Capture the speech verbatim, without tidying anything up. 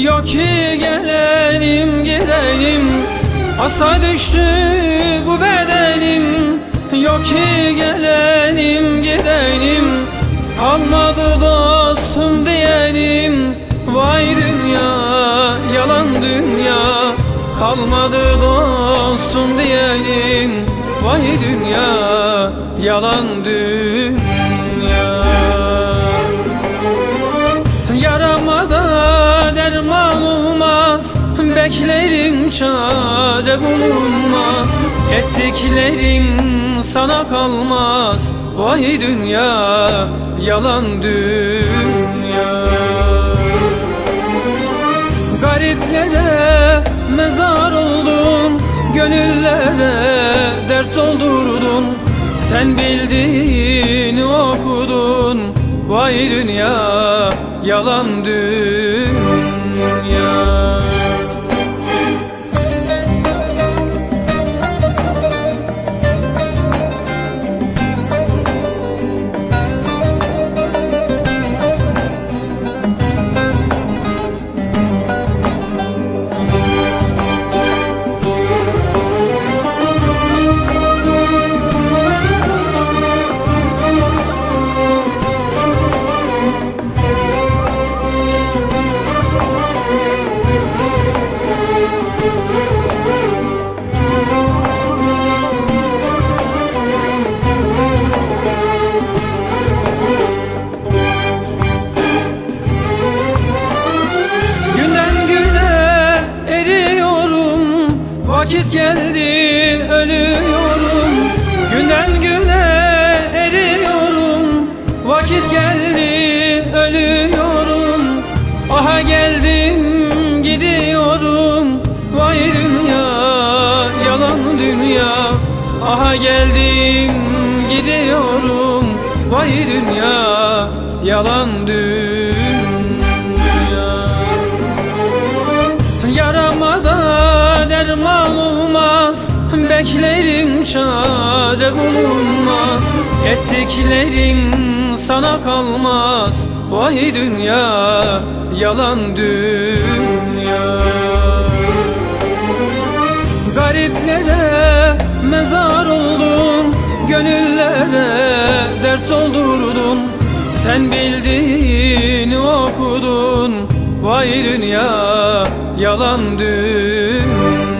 Yok ki gelelim gidelim, hasta düştü bu bedenim. Yok ki gelelim gidelim, kalmadı dostum diyelim. Vay dünya, yalan dünya, kalmadı dostum diyelim. Vay dünya, yalan dünya. Yaramada derman olmaz, beklerim çare bulunmaz. Ettiklerim sana kalmaz. Vay dünya, yalan dünya. Gariplere mezar oldun, gönüllere dert oldurdun. Sen bildiğini okudun. Vay dünya, yalan dünya. Vakit geldi ölüyorum, günden güne eriyorum. Vakit geldi ölüyorum, aha geldim gidiyorum. Vay dünya, yalan dünya, aha geldim gidiyorum. Vay dünya, yalan dünya. Yaramada derman olmaz, beklerim çare bulunmaz. Ettiklerim sana kalmaz. Vay dünya, yalan dünya. Gariplere mezar oldun, gönüllere dert oldurdun. Sen bildiğini okudun. Vay dünya, yalan dünya.